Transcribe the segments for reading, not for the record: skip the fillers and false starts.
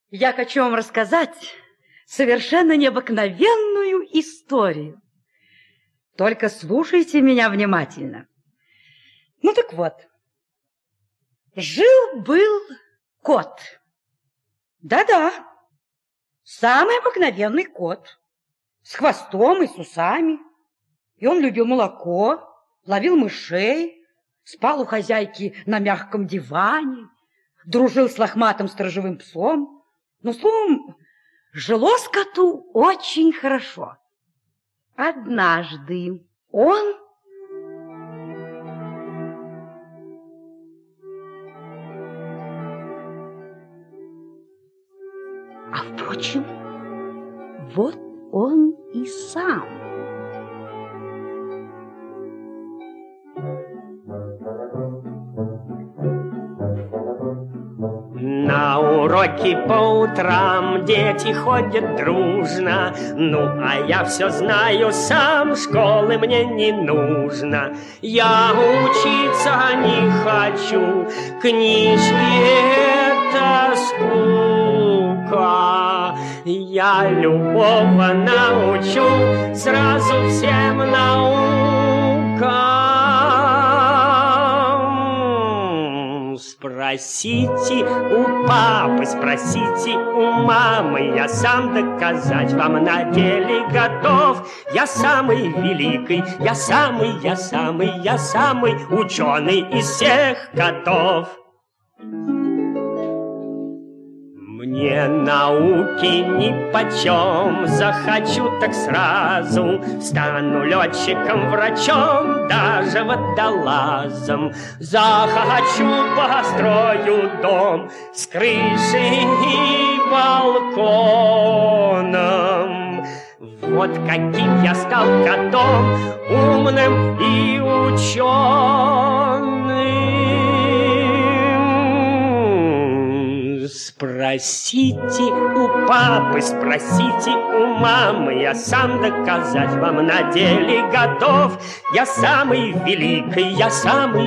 Я хочу вам рассказать совершенно необыкновенную историю. Только слушайте меня внимательно. Ну так вот, жил-был кот. Да-да, самый обыкновенный кот, с хвостом и с усами. И он любил молоко, ловил мышей, спал у хозяйки на мягком диване, дружил с лохматым сторожевым псом. Но, словом, жилось коту очень хорошо. Однажды он... А, впрочем, вот он и сам. На уроки по утрам дети ходят дружно. Ну, а я все знаю сам, школы мне не нужно. Я учиться не хочу, книжки это скука. Я любого научу, сразу всем наукам. Спросите у папы, спросите у мамы, я сам доказать вам на деле готов. Я самый великий, я самый ученый из всех котов. Мне науки нипочем, захочу так сразу стану летчиком, врачом, даже водолазом. Захочу, построю дом с крышей и балконом. Вот каким я стал котом, умным и ученым. Спросите у папы, спросите у мамы, я сам доказать вам на деле готов. Я самый великий, я самый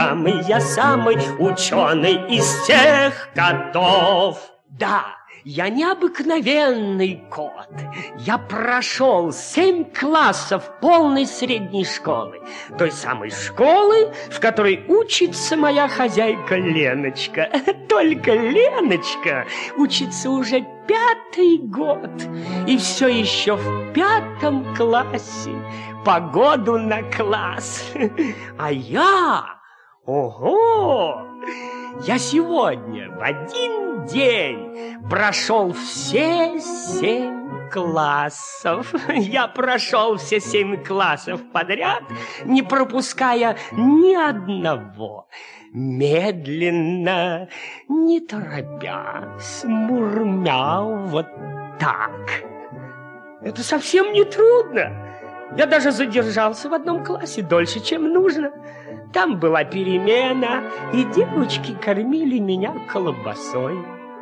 ученый из всех котов. Да, я необыкновенный кот. Я прошел 7 классов полной средней школы. Той самой школы, в которой учится моя хозяйка Леночка. Только Леночка учится уже 5-й год. И все еще в 5-м классе. Погоду на класс. А я... Ого! Я сегодня в один день прошел все 7 классов. Я прошел все 7 классов подряд, не пропуская ни одного. Медленно, не торопясь, мурмял вот так. Это совсем не трудно. Я даже задержался в одном классе дольше, чем нужно. Там была перемена, и девочки кормили меня колбасой.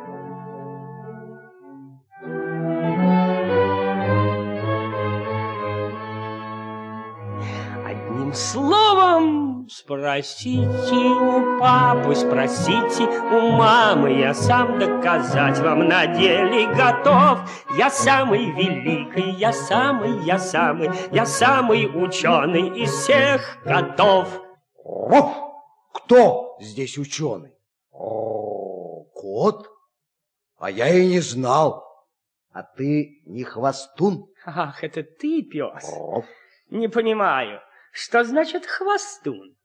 Одним словом, спросите у папы, спросите у мамы, я сам доказать вам на деле готов. Я самый великий, я самый ученый из всех котов. Кто здесь ученый? Кот? А я и не знал. А ты не хвостун? Ах, это ты, пес? Не понимаю, что значит хвостун?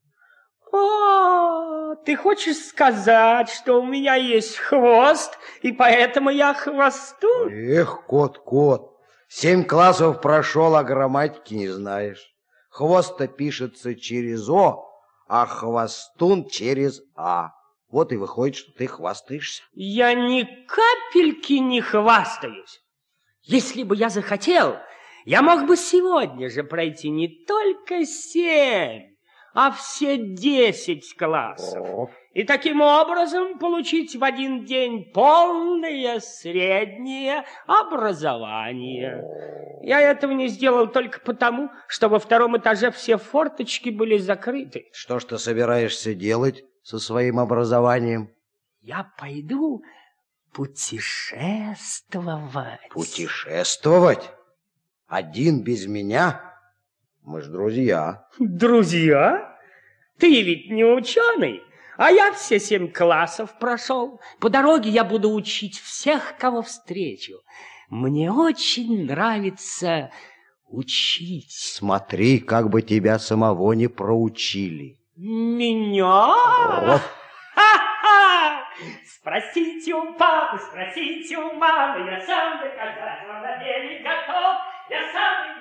О, ты хочешь сказать, что у меня есть хвост, и поэтому я хвостун? Эх, кот, 7 классов прошел, а грамматики не знаешь. Хвост-то пишется через О, а хвостун через А. Вот и выходит, что ты хвастаешься. Я ни капельки не хвастаюсь. Если бы я захотел, я мог бы сегодня же пройти не только 7, а все 10 классов. И таким образом получить в один день полное среднее образование. Я этого не сделал только потому, что во 2-м этаже все форточки были закрыты. Что ж ты собираешься делать со своим образованием? Я пойду путешествовать. Путешествовать? Один без меня? Мы ж друзья. Друзья? Ты ведь не ученый, а я все 7 классов прошел. По дороге я буду учить всех, кого встречу. Мне очень нравится учить. Смотри, как бы тебя самого не проучили. Меня? О. Ха-ха! Спросите у папы, спросите у мамы, я сам доказать вам на деле готов. Я сам.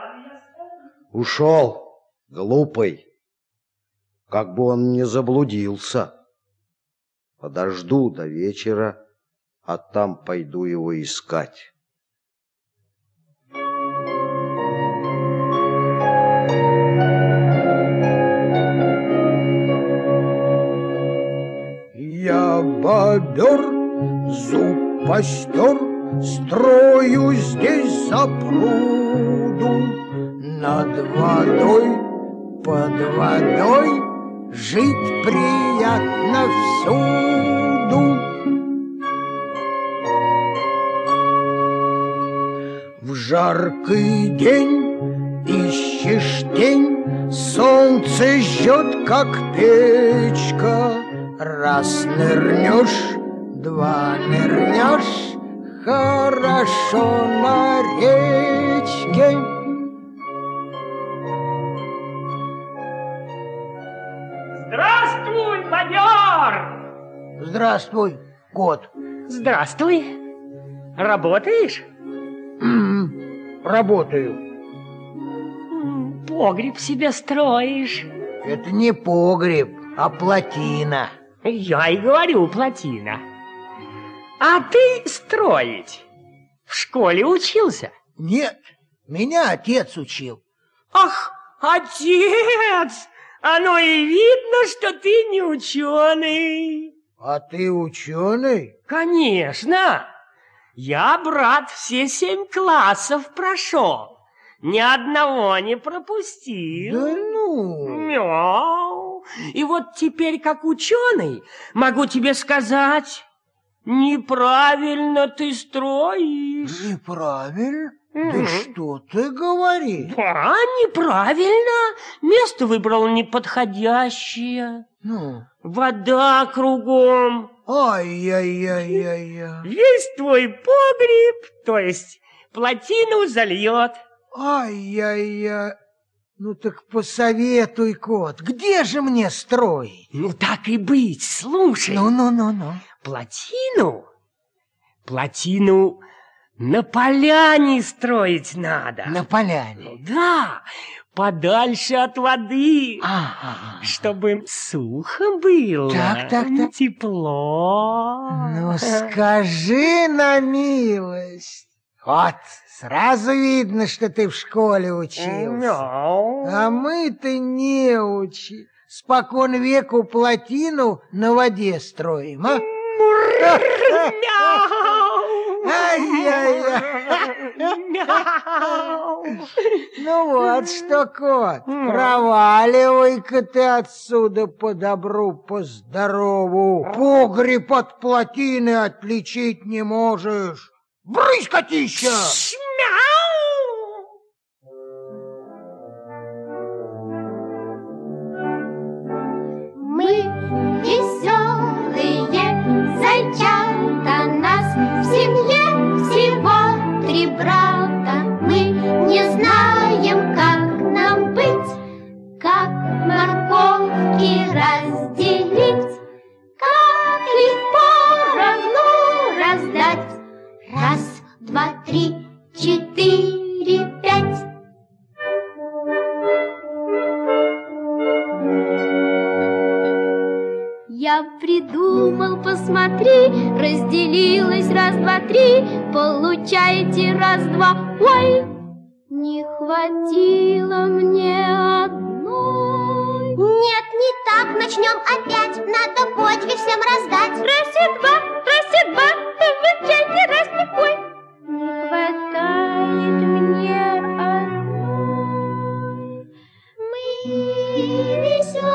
Ушел, глупый. Как бы он не заблудился. Подожду до вечера, а там пойду его искать. Я бобер, зуб постер, строю здесь запруду. Над водой, под водой жить приятно всюду. В жаркий день ищешь тень, солнце жжет, как печка. Раз нырнешь, два нырнешь, хорошо на речке. Здравствуй, майор! Здравствуй, кот. Здравствуй. Работаешь? Работаю. Погреб себе строишь. Это не погреб, а плотина. Я и говорю, плотина. А ты строить в школе учился? Нет, меня отец учил. Ах, отец! Оно и видно, что ты не ученый. А ты ученый? Конечно. Я, брат, все 7 классов прошел. Ни одного не пропустил. Да ну! Мяу. И вот теперь, как ученый, могу тебе сказать, неправильно ты строишь. Неправильно? Да что ты говоришь? Да, неправильно. Место выбрал неподходящее. Ну? Вода кругом. Ай-яй-яй-яй-яй. Весь твой погреб, то есть плотину зальет. Ай-яй-яй. Ну так посоветуй, кот, где же мне строить? Ну так и быть, слушай. Ну. Плотину на поляне строить надо. На поляне? Да, подальше от воды. Ага. Чтобы сухо было. Так. Тепло. Ну скажи на милость. Вот, сразу видно, что ты в школе учился. А мы-то неучи. Спокон веку плотину на воде строим, а? Ну вот что, кот, проваливай-ка ты отсюда по добру, по здорову. Погреб от плотины отличить не можешь. Брысь, котища! Мы веселые зайчата, нас в семье всего 3 брата. Мы не знаем, как нам быть, как морковки разделить, как их поровну раздать. 1, 2, 3, 4, 5. Я придумал, посмотри, разделилась 1, 2, 3, получаете 1, 2. Ой, не хватило мне одной. Нет, не так, начнем опять, надо почве всем раздать. 1, 2, получайте 1, 2. Ой, не хватает мне одной. Мы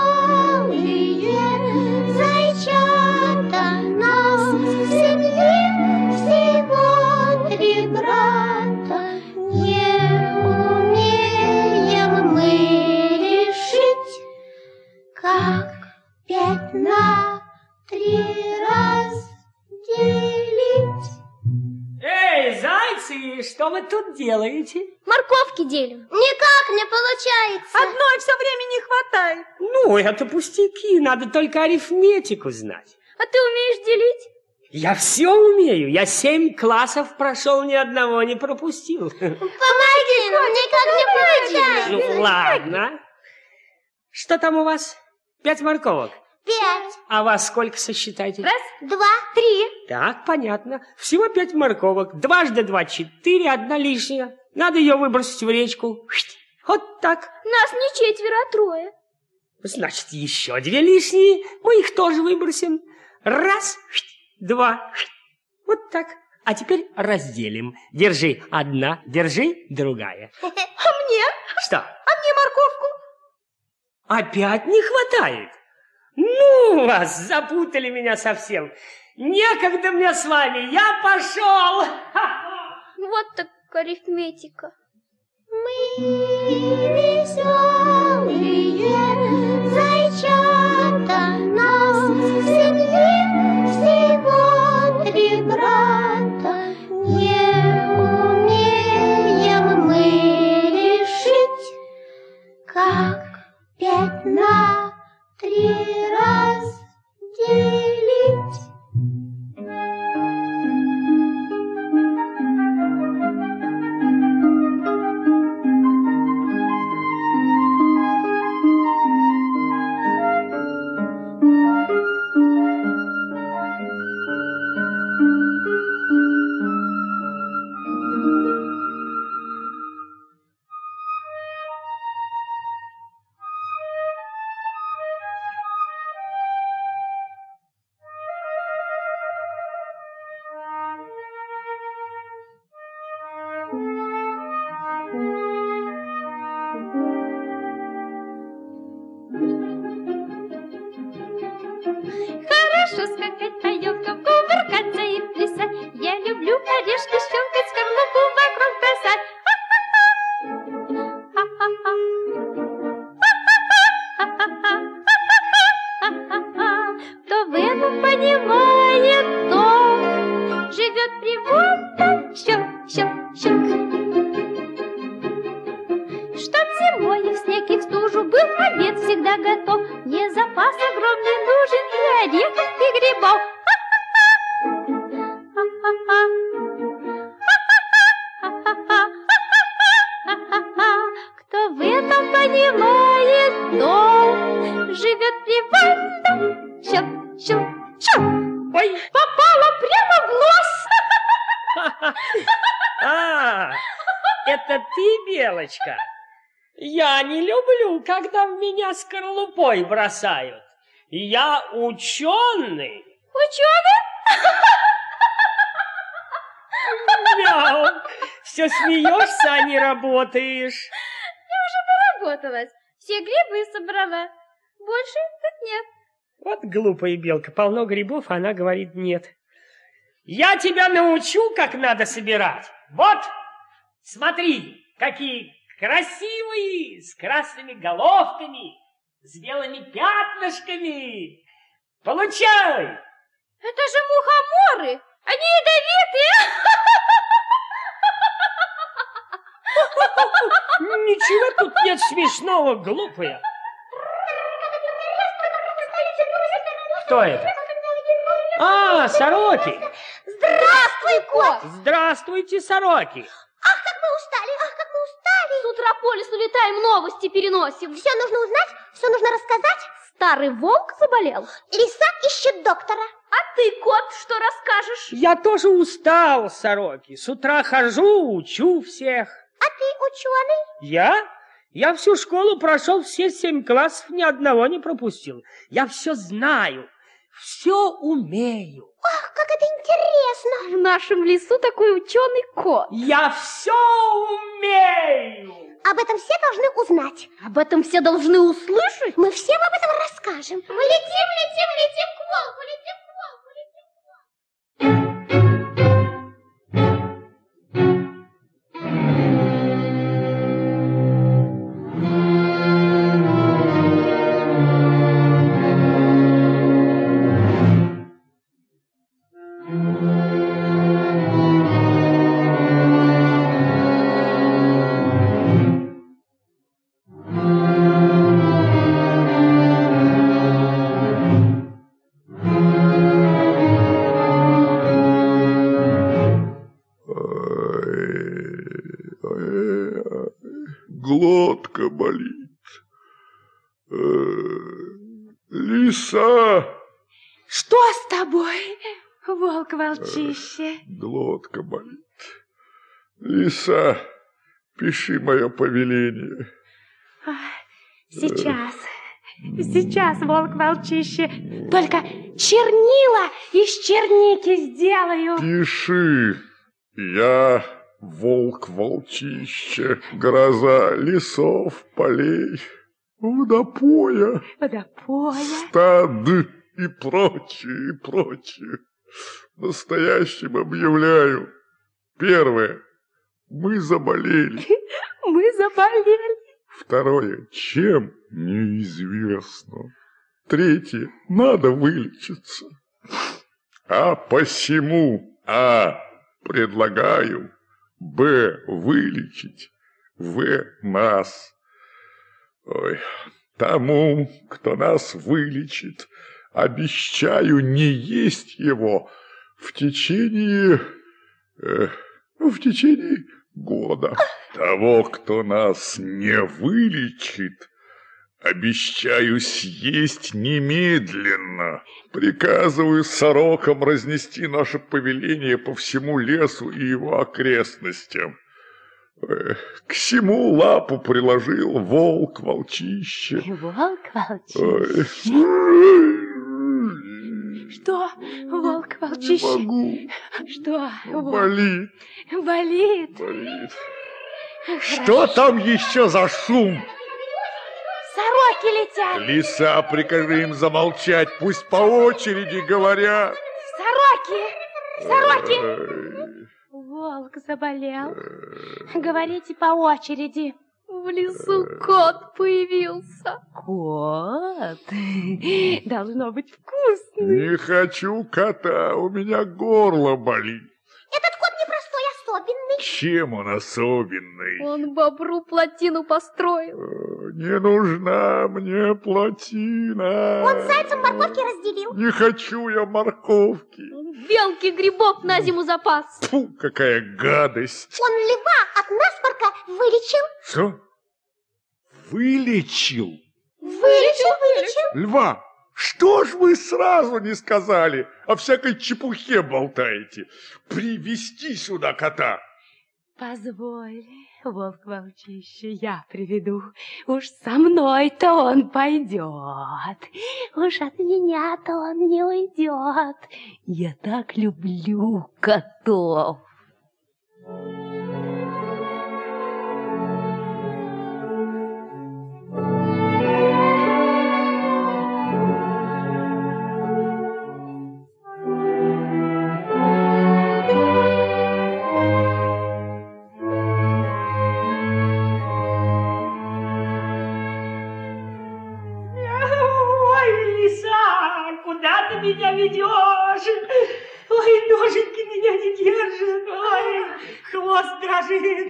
веселые зайчата, нас в семье зайцы, что вы тут делаете? Морковки делим. Никак не получается. Одной все время не хватает. Ну, это пустяки, надо только арифметику знать. А ты умеешь делить? Я все умею, я 7 классов прошел, ни одного не пропустил. Помоги, никак не получается. Ну, ладно. Что там у вас? 5 морковок? 5. А вас сколько сосчитайте? 1, 2, 3. Так, понятно. Всего 5 морковок. 2 × 2 = 4, 1 лишняя. Надо ее выбросить в речку. Вот так. Нас не 4, а 3. Значит, еще 2 лишние. Мы их тоже выбросим. 1, 2. Вот так. А теперь разделим. Держи 1, держи другая. А мне? Что? А мне морковку? Опять не хватает? Ну вас, запутали меня совсем. Некогда мне с вами, я пошел. Вот так арифметика. Мы веселые зайчата, нас в семье всего 3 брата. Не умеем мы решить, как 5 на 3 раз делить. Хорошо скакать по елкам, кувыркаться и плясать. Я люблю орешки щелкать, скорлупу вокруг бросать. Кто в этом понимает толк, живет приводом щелк-щелк-щелк. Чтоб зимой в снег и в стужу был обед всегда готов. Мне запас огромный нужен для орехов и грибов. Кто в этом понимает толк, живет приватно. Щелк-щелк-щелк. Ой, Попала прямо в нос. Это ты, Белочка? Я не люблю, когда в меня скорлупой бросают. Я ученый. Ученый? Мяу. Все смеешься, а не работаешь. Работалась. Все грибы собрала. Больше тут нет. Вот глупая белка, полно грибов, а она говорит нет. Я тебя научу, как надо собирать. Вот, смотри, какие красивые, с красными головками, с белыми пятнышками. Получай! Это же мухоморы. Они ядовитые. Ничего тут нет смешного, глупая. Кто это? А, сороки. Здравствуй, кот. Здравствуйте, сороки. Ах, как мы устали. С утра по лесу летаем, новости переносим. Все нужно узнать, все нужно рассказать. Старый волк заболел. Лиса ищет доктора. А ты, кот, что расскажешь? Я тоже устал, сороки. С утра хожу, учу всех. А ты ученый? Я всю школу прошел, все 7 классов, ни одного не пропустил. Я все знаю, все умею. Ах, как это интересно. В нашем лесу такой ученый кот. Я все умею. Об этом все должны узнать. Об этом все должны услышать? Мы всем об этом расскажем. Мы летим к волку, летим к волку, летим к волку. глотка болит. Лиса! Что с тобой, волк-волчище? Глотка болит. Лиса, пиши мое повеление. Сейчас, волк-волчище. Только чернила из черники сделаю. Пиши. Я волк-волчище, гроза лесов, полей, водопоя, стад и прочее, и прочее. Настоящим объявляю. Первое. Мы заболели. Мы заболели. Второе. Чем? Неизвестно. Третье. Надо вылечиться. А посему предлагаю Б. Вылечить. В. Нас. Ой, тому, кто нас вылечит, обещаю не есть его в течение года. Того, кто нас не вылечит, обещаю съесть немедленно. Приказываю сорокам разнести наше повеление по всему лесу и его окрестностям. К всему лапу приложил волк-волчище. Волк-волчище? Что, волк-волчище? Не могу. Что? Болит. Болит? Болит. Что там еще за шум? Сороки летят. Лиса, прикажи им замолчать, пусть по очереди говорят. Сороки! Волк заболел. Говорите по очереди. В лесу кот появился. Кот? Должно быть вкусный. Не хочу кота, у меня горло болит. Этот кот непростой, особенный. Чем он особенный? Он бобру плотину построил. Не нужна мне плотина. Он зайцам морковки разделил. Не хочу я морковки. Белки грибов на зиму запас. Фу, какая гадость. Он льва от насморка вылечил. Что? Вылечил? Вылечил. Льва, что ж вы сразу не сказали? О всякой чепухе болтаете. Привести сюда кота. Позволь, волк-волчище, я приведу. Уж со мной-то он пойдет. Уж от меня-то он не уйдет. Я так люблю котов. Куда ты меня ведешь? Ой, ноженьки меня не держат. Ой, хвост дрожит.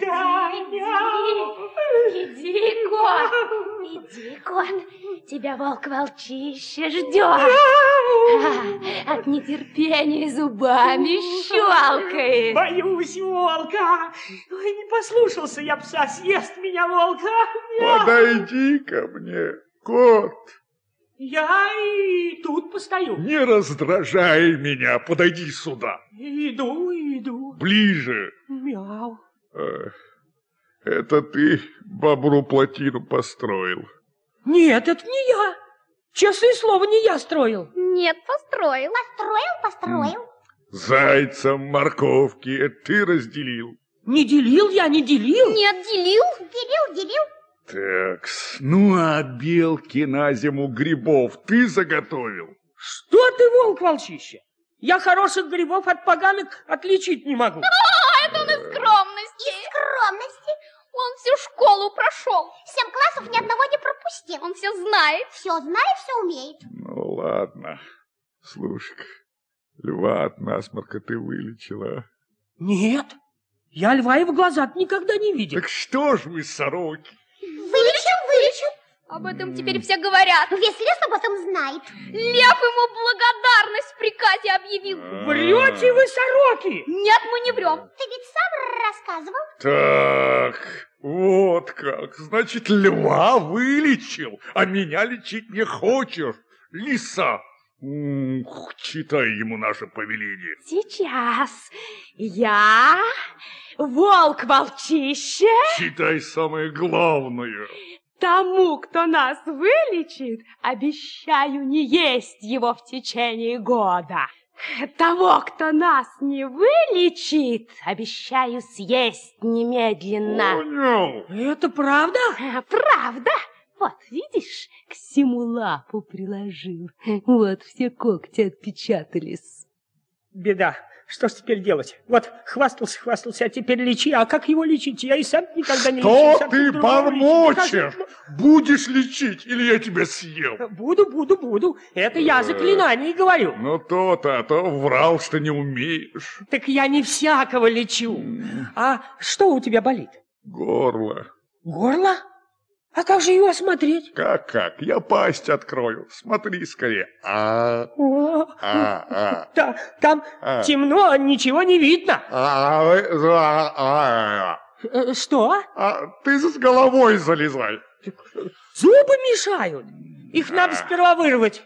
Иди, кот. Тебя волк-волчище ждет. От нетерпения зубами щелкает. Боюсь волка. Ой, не послушался я пса, съест меня волка. Подойди ко мне, кот. Я и тут постою. Не раздражай меня, подойди сюда. Иду. Ближе. Мяу. Это ты бобру плотину построил? Нет, это не я. Честное слово, не я строил. Нет, построил. Построил. Зайцам морковки ты разделил? Не делил я, не делил. Нет, делил. Такс, ну а белки на зиму грибов ты заготовил? Что ты, волк-волчище? Я хороших грибов от поганых отличить не могу. Это он из скромности. Он всю школу прошел. 7 классов ни одного не пропустил. Он все знает. Все умеет. Ну ладно. Слушай, льва от насморка ты вылечила? Нет, я льва и в глаза никогда не видел. Так что ж вы, сороки? Вылечил. Об этом теперь все говорят. Весь лес об этом знает. Лев ему благодарность в приказе объявил. Врете вы, сороки? Нет, мы не врем. Ты ведь сам рассказывал. Так, вот как. Значит, льва вылечил, а меня лечить не хочешь. Лиса, читай ему наше повеление. Сейчас я, волк-волчище, Читай самое главное. тому, кто нас вылечит, обещаю не есть его в течение года. Того, кто нас не вылечит, обещаю съесть немедленно. Понял. Это правда? Правда? Вот, видишь, к всему лапу приложил. Вот, все когти отпечатались. Беда. Что ж теперь делать? Вот хвастался, а теперь лечи. А как его лечить? Я и сам никогда не лечил. Что ты бормочешь? Будешь лечить или я тебя съем? Буду. Это я заклинание говорю. Ну то-то, а то врал, что не умеешь. Так я не всякого лечу. А что у тебя болит? Горло. Горло? А как же его осмотреть? Как? Я пасть открою. Смотри скорее. Там темно, ничего не видно. Что? Ты с головой залезай. Зубы мешают. Их надо сперва вырвать.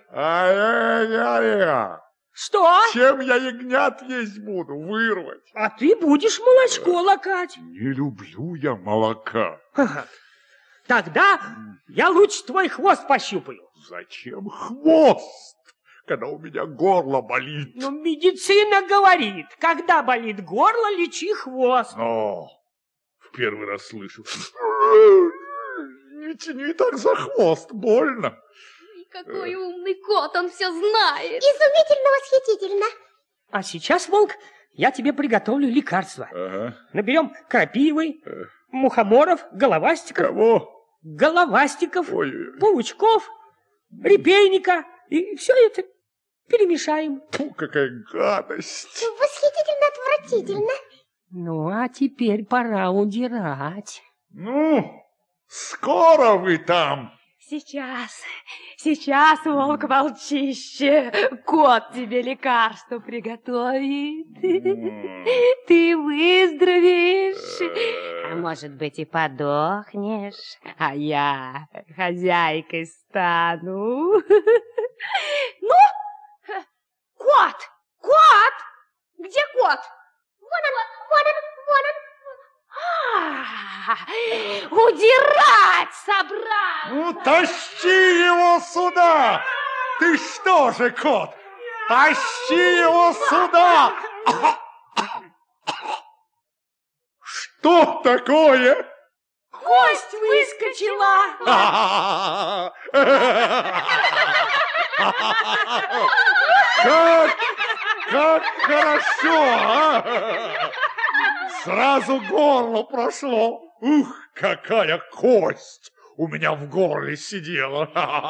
Что? Чем я ягнят есть буду? Вырвать. А ты будешь молочко лакать. Не люблю я молока. Тогда я лучше твой хвост пощупаю. Зачем хвост, когда у меня горло болит? Ну, медицина говорит, когда болит горло, лечи хвост. Но в первый раз слышу. Не тяни так за хвост, больно. Какой умный кот, он все знает. Изумительно, восхитительно. А сейчас, волк, я тебе приготовлю лекарство. Ага. Наберем крапивы, мухоморов, головастиков. Кого? Головастиков, Ой. паучков, репейника. И все это перемешаем. Фу, какая гадость. Восхитительно, отвратительно. Ну, а теперь пора удирать. Ну, скоро вы там. Сейчас, волк-волчище, кот тебе лекарство приготовит. Ты выздоровеешь, а может быть и подохнешь, а я хозяйкой стану. Ну, кот! Где кот? Вон он. Удирать собрал! Ну, тащи его сюда! Ты что же, кот? Тащи его сюда! Что такое? Кость выскочила! Как хорошо, а? Сразу горло прошло. Ух, какая кость у меня в горле сидела.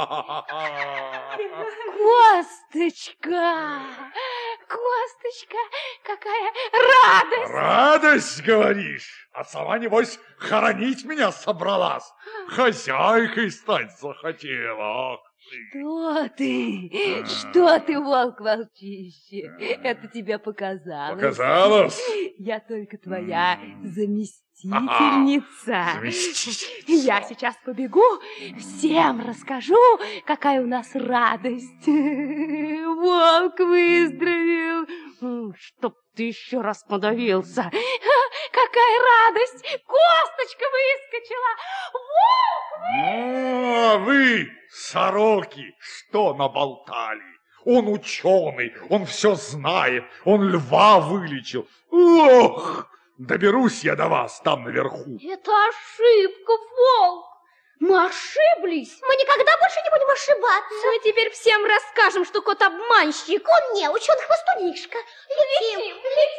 Косточка, какая радость! Радость, говоришь? А сама, небось, хоронить меня собралась. Хозяйкой стать захотела. Ах ты. Что ты, волк-волчище? Это тебе показалось. Показалось? Я только твоя заместительница. Я сейчас побегу, всем расскажу, какая у нас радость. Волк выздоровел. Чтоб ты еще раз подавился. Какая радость! Косточка выскочила! Волк! А вы, сороки, что наболтали? Он ученый, он все знает, он льва вылечил. Ох, доберусь я до вас там наверху. Это ошибка, волк. Мы ошиблись. Мы никогда больше не будем ошибаться. Мы теперь всем расскажем, что кот обманщик. Он неуч, он хвостунишка. Летим.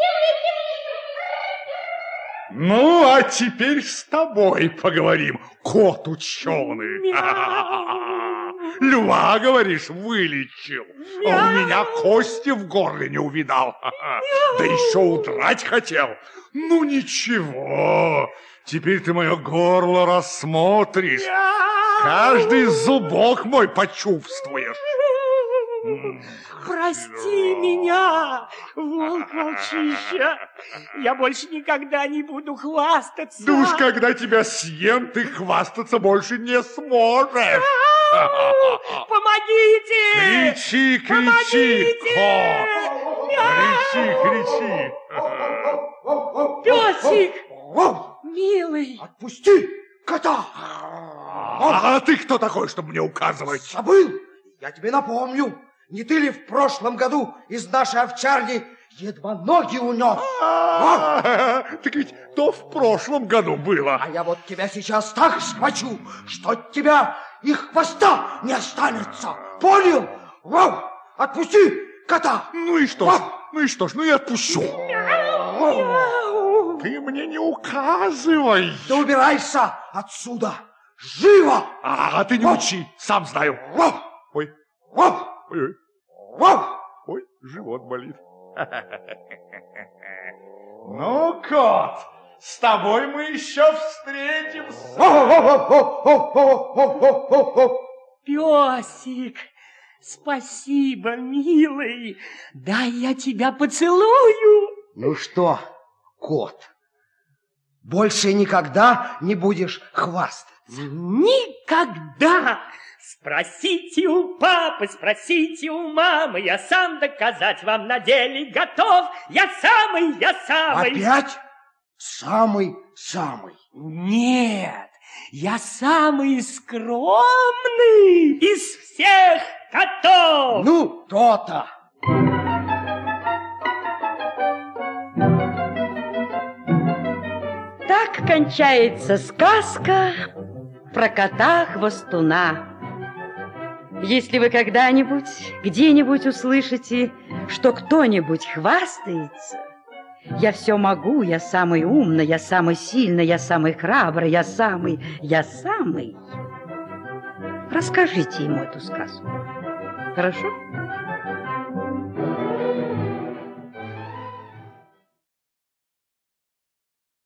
Ну, а теперь с тобой поговорим, кот ученый. Льва, говоришь, вылечил. А у меня кости в горле не увидал. Да еще удрать хотел. Ну, ничего. Теперь ты мое горло рассмотришь. Каждый зубок мой почувствуешь. Прости меня, волк-волчища. Я больше никогда не буду хвастаться. Да уж когда тебя съем, ты хвастаться больше не сможешь. Помогите! Кричи, кричи, Помогите! кричи. Песик, милый. Отпусти кота! А ты кто такой, чтобы мне указывать? Забыл? Я тебе напомню. Не ты ли в прошлом году из нашей овчарни едва ноги унес? Так ведь то в прошлом году было. А я вот тебя сейчас так схвачу, что от тебя и хвоста не останется. Понял? Отпусти кота! Ну и что ж, ну и отпущу. Ты мне не указывай. Да убирайся отсюда! Живо! А ты не учи, сам знаю. Ой, ой, живот болит. Ну, кот, с тобой мы еще встретимся. Песик, спасибо, милый. Дай я тебя поцелую. Ну что, кот, больше никогда не будешь хвастаться? Никогда! Спросите у папы, спросите у мамы, я сам доказать вам на деле готов. Я самый. Опять? Самый. Нет, я самый скромный из всех котов. Ну, то-то. Так кончается сказка про кота-хвостуна. Если вы когда-нибудь, где-нибудь услышите, что кто-нибудь хвастается, я все могу, я самый умный, я самый сильный, я самый храбрый, я самый, расскажите ему эту сказку. Хорошо?